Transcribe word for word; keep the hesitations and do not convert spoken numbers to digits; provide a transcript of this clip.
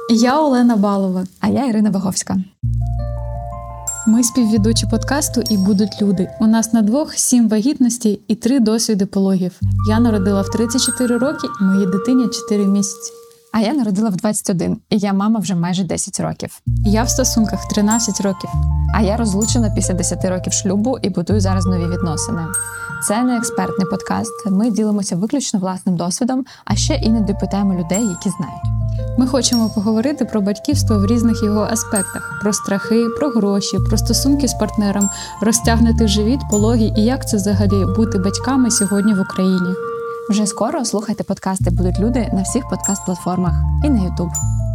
Я Олена Балова. А я Ірина Ваговська. Ми співведучі подкасту «І будуть люди». У нас на двох сім вагітностей і три досвіди пологів. Я народила в тридцять чотири роки і моїй дитині чотири місяці. А я народила в двадцять один, і я мама вже майже десять років. Я в стосунках тринадцять років. А я розлучена після десяти років шлюбу і будую зараз нові відносини. Це не експертний подкаст, ми ділимося виключно власним досвідом, а ще іноді питаємо людей, які знають. Ми хочемо поговорити про батьківство в різних його аспектах. Про страхи, про гроші, про стосунки з партнером, розтягнутий живіт, пологи і як це взагалі бути батьками сьогодні в Україні. Вже скоро слухайте подкасти «Будуть люди» на всіх подкаст-платформах і на YouTube.